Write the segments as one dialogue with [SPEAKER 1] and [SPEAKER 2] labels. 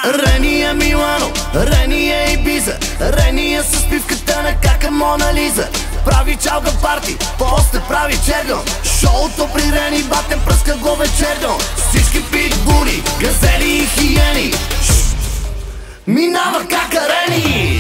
[SPEAKER 1] Рени е Милано, Рени е Ибиза, Рени е с пивката на кака Мона Лиза. Прави чалга парти, после прави черно. Шоуто при Рени, батен пръска го вечерно. Всички питбули, газели и хиени. Минава кака Рени.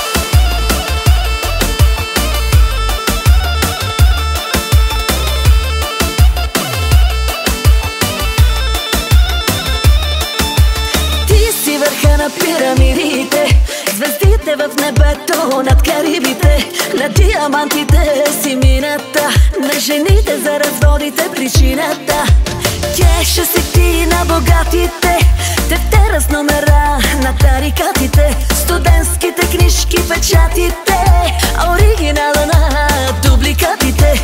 [SPEAKER 2] Върха на пирамидите, звездите в небето над Карибите, на диамантите си мината, на жените за разводите причината. Кеша си ти на богатите, тефтера с номера на тарикатите, студентските книжки, печатите, оригинала на дубликатите.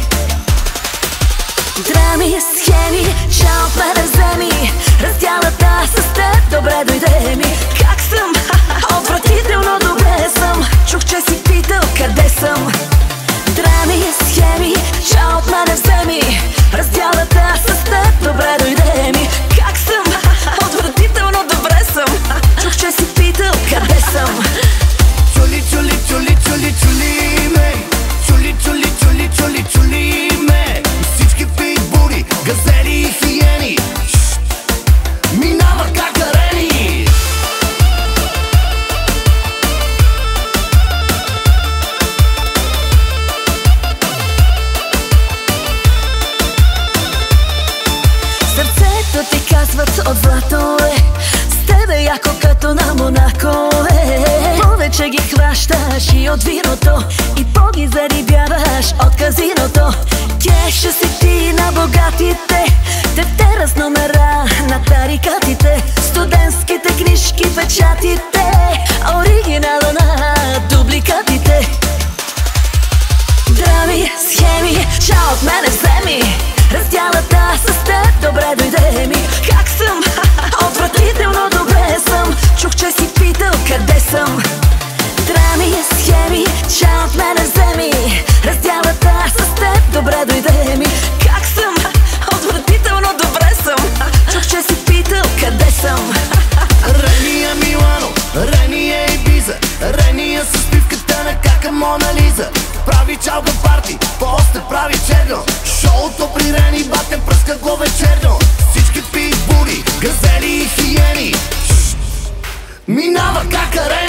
[SPEAKER 2] Драми, схеми, чао от мене вземи, раздялата с теб, добре дойде ми. Как съм? Отвратително добре съм. Чух, че си питал къде съм. Драми, схеми, чао от мене вземи, раздялата с теб, добре дойде ми. Как съм? Отвратително добре съм. Чух, че си питал къде съм.
[SPEAKER 1] Чули, чули, чули, чули, чули ме. Чули, чули, чули, чули, чули ме. Всички питбули, газели и хиени. Минава кака Рени.
[SPEAKER 2] Сърцето ти казват от злато е, с тебе яко като на Монако е. Повече ги хващаш и от виното, и по-ги зарибяваш от казиното. Кеша си ти на богатите, тефтера с номера на тарикатите, студентските книжки, печатите, оригинала на дубликатите. Драми, схеми, чао от мене вземи, раздялата с теб, добре дойде ми. Как съм? Отвратително добре съм. Чух, че си питал къде съм. Драми, схеми, чао от мене вземи, раздялата с теб, добре дойде ми. Как съм? Отвратително добре съм. Чух, че си питал къде съм.
[SPEAKER 1] Рени е Милано, Рени е Ибиза, Рени е с пивката на кака Мона Лиза. Прави чалга парти, после прави черно. Шоуто при Рени, батен пръска го вечерно. Всички питбули, газели и хиени. Минава кака Рени.